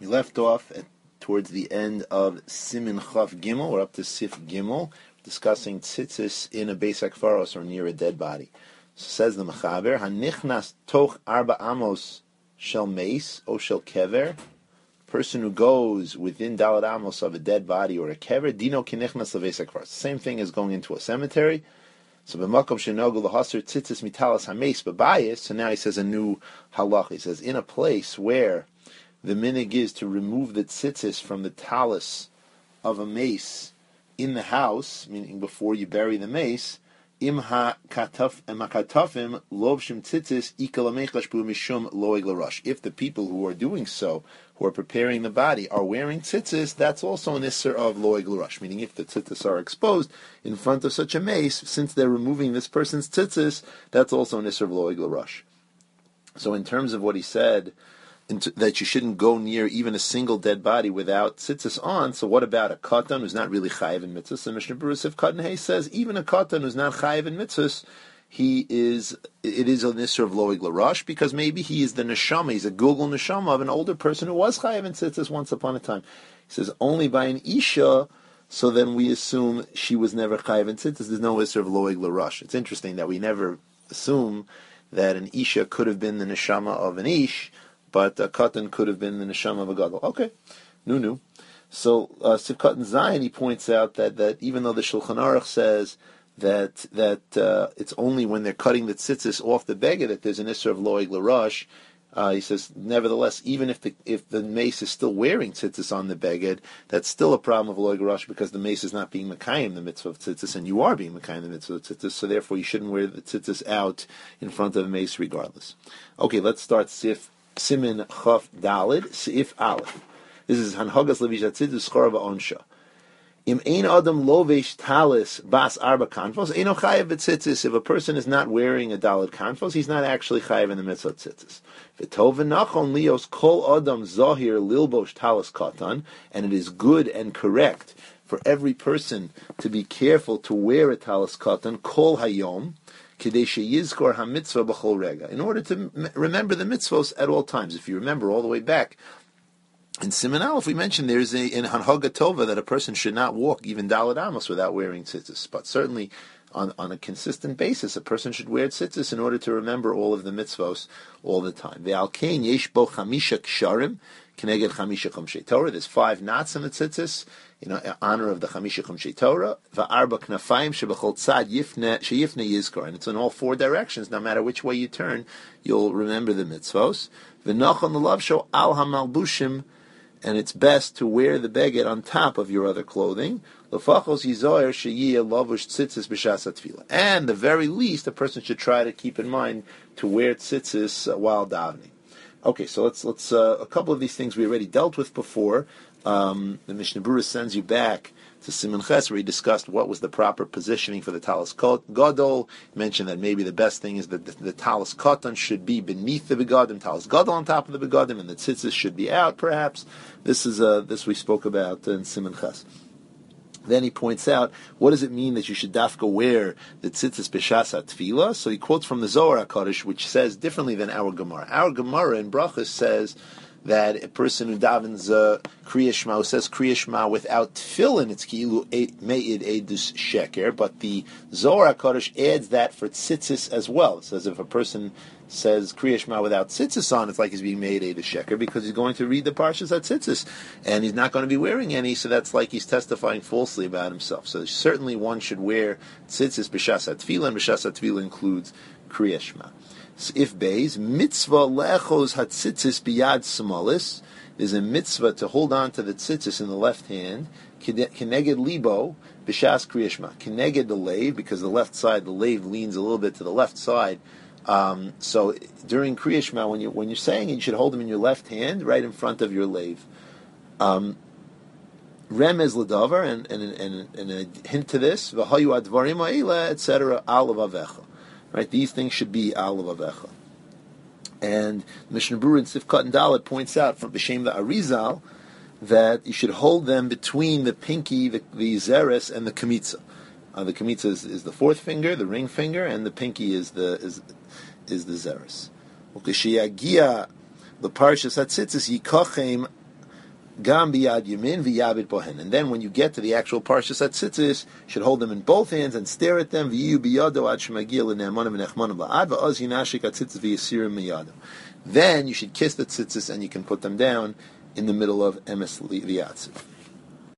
We left off towards the end of Simin Chaf Gimel. We're up to Sif Gimel, discussing tzitzis in a Beis Hakfaros or near a dead body. So says the Mechaber, Hanichnas toch arba amos shel meis o shel kever. Person who goes within Dalad Amos of a dead body or a kever, dino kinichnas leVeis Hakfaros. Same thing as going into a cemetery. So b'makom shenogel lahaser tzitzis mitalas hameis b'bayis. So now he says a new halach. He says in a place where the minig is to remove the tzitzis from the talus of a mace in the house, meaning before you bury the mace. Im ha-katafim lovshim tzitzis ikalamechash bu mishum loeg l'rosh. If the people who are doing so, who are preparing the body, are wearing tzitzis, that's also an isser of loeg l'rosh. Meaning, if the tzitzis are exposed in front of such a mace, since they're removing this person's tzitzis, that's also an isser of loeg l'rosh. So, in terms of what he said, that you shouldn't go near even a single dead body without tzitzis on. So what about a katan who's not really chayiv in mitzvahs? And Mishnah Berurah Sif Katan Hay says even a katan who's not chayiv in mitzvahs, it is an issur of loeg l'rosh, because maybe he is the neshama, he's a gulgul neshama of an older person who was chayiv in tzitzis once upon a time. He says only by an isha, so then we assume she was never chayiv in tzitzis. There's no issur of loeg l'rosh. It's interesting that we never assume that an isha could have been the neshama of an ish, but a katan could have been the neshama of a gadol. Okay, new. So Sivkat and Zion, he points out that even though the Shulchan Aruch says that it's only when they're cutting the tzitzis off the beged that there's an isser of loeg l'rosh. He says, nevertheless, even if the mace is still wearing tzitzis on the beged, that's still a problem of loeg l'rosh, because the mace is not being mekayim the mitzvah of tzitzis, and you are being mekayim the mitzvah of tzitzis. So therefore, you shouldn't wear the tzitzis out in front of the mace regardless. Okay, let's start Simin Chaf Dalid Seif Aleph. This is Hanhagas Levishat Tzidus Chorba Onsha. Im ein adam lovesh talis bas arba kanfos eino chayev b'tzitzis. If a person is not wearing a dalid kanfos, he's not actually chayev in the mitzvah tzitzis. V'tov v'nachon lios kol adam zahir lilbosh talis katan, and it is good and correct for every person to be careful to wear a talis katan kol hayom, in order to remember the mitzvos at all times. If you remember all the way back in Siman Aleph, we mentioned there's in Hanhaga Tova that a person should not walk even Daled Amos without wearing tzitzis. But certainly on a consistent basis, a person should wear tzitzis in order to remember all of the mitzvos all the time. Ve'alkein yesh bo chamisha ksharim keneged chamisha chumshei Torah. There's 5 knots in the tzitzis, in honor of the Chamisha Chumshei Torah. Va'arba knafayim shebechol tzad sheyifne yizkor. And it's in all 4 directions. No matter which way you turn, you'll remember the mitzvos. V'nachon l'lavsho al hamalbushim. And it's best to wear the beged on top of your other clothing. L'fachos yizoyer sheyiyeh lavush tzitzis b'shas hatfila. And the very least, a person should try to keep in mind to wear tzitzis while davening. Okay, so let's a couple of these things we already dealt with before. The Mishnah Berurah sends you back to Siman Ches, where he discussed what was the proper positioning for the talis gadol. He mentioned that maybe the best thing is that the talis katan should be beneath the begadim, talis gadol on top of the begadim, and the tzitzis should be out. Perhaps this we spoke about in Siman Ches. Then he points out, what does it mean that you should dafka wear the tzitzis b'shas hatfila? So he quotes from the Zohar HaKadosh, which says differently than our Gemara. Our Gemara in Brachos says that a person who davens Kriya Shema, who says Kriya Shema without tefillin, it's ki'ilu me'id edus sheker, but the Zohar HaKadosh adds that for tzitzis as well. It says if a person says Kriya Shema without tzitzis on, it's like he's being made edus sheker, because he's going to read the parshas at tzitzis, and he's not going to be wearing any, so that's like he's testifying falsely about himself. So certainly one should wear tzitzis b'shas hatfila, and b'shas hatfila includes Kriya Shema. If beis mitzvah lechos hatzitzis biyad smalis, is a mitzvah to hold on to the tzitzis in the left hand, keneged libo b'shas Kriya Shema, keneged the lave, because the left side, the lave leans a little bit to the left side. So during Kriya Shema, when you're saying it, you should hold them in your left hand, right in front of your lave. Remez l'davar, and a hint to this, v'hayu advarim ha'ila, etc. al avavecha. Right, these things should be al avavecha. And Mishnah Berurah in Sifkat and Dalet points out from B'Shem the Arizal that you should hold them between the pinky, the zeres, and the kamitza. The kamitza is the 4th finger, the ring finger, and the pinky is the zeres. Ukeshiyagia the parshas hatzitzis yikachem Gam biyad yamin v'yabit bohen. And then when you get to the actual Parshas Tzitzis, you should hold them in both hands and stare at them. V'yu biyado ad shemagia l'ne'amanim v'nechmanim la'ad v'oz yinashik atzitzis v'yisirim miyado. Then you should kiss the tzitzis and you can put them down in the middle of emes v'yatziv.